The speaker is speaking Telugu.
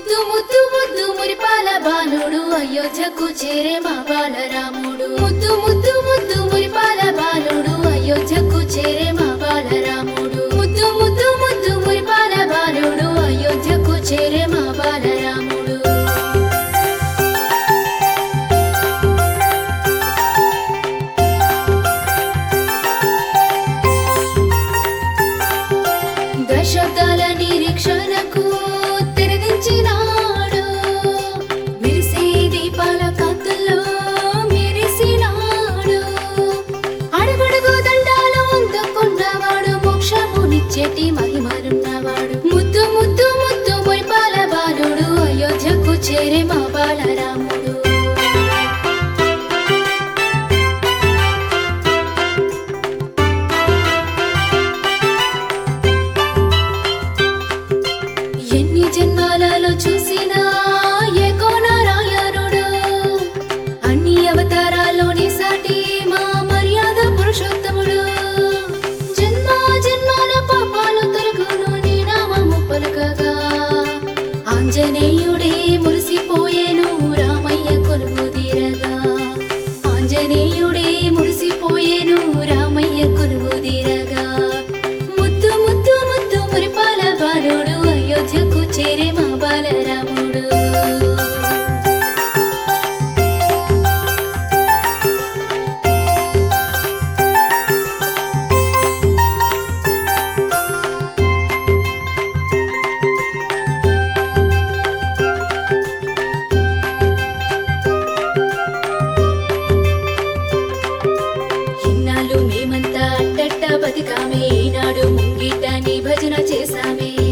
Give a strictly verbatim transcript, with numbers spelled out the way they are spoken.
ముద్దు ముద్దు ముద్దు మురిపాల బాలుడు అయోధ్యకు చేరే మా బాలరాముడు. ముద్దు ముద్దు ముద్దు మురిపాల బాలుడు అయోధ్యకు చేరే మా బాలరాముడు. ముద్దు ముద్దు ముద్దు మురిపాల బాలుడు అయోధ్యకు చేరే మా బాలరాముడు. దశాబ్దాల నిరీక్షణకు తెరదించినాడు, విరిసే దీపాల కాంతుల్లో మెరిసినాడు. అడుగడుగు దండాలు అందుకున్నవాడు, మోక్షమునిచ్చేటి మహిమనున్నవాడు. ముద్దు ముద్దు ముద్దు మురిపాల బాలుడు అయోధ్యకు చేరే మా బాలరాముడు. ఎన్ని జన్మాలలో చూసినా ఏకో నారాయణుడు, అన్ని అవతారాల్లోని సాటి మా మర్యాద పురుషోత్తముడు. జన్మ జన్మాల పాపాలు తొలగును నీ నామము పలుకగా, ఆంజనేయుడే మురిసిపోయేను రామయ్య కొలువు తీరగా. ఆంజనేయుడే మురిసిపోయేను రామయ్య కొలువు తీరగా. ముద్దు ముద్దు ముద్దు మురిపాల బాలుడు అయోధ్యకు చేరే మా బాలరాముడు. ఇన్నాళ్ళు మేమంతా అట్టట్ట బతికామే, ఈనాడు ముంగిట నీ భజన చేశామే.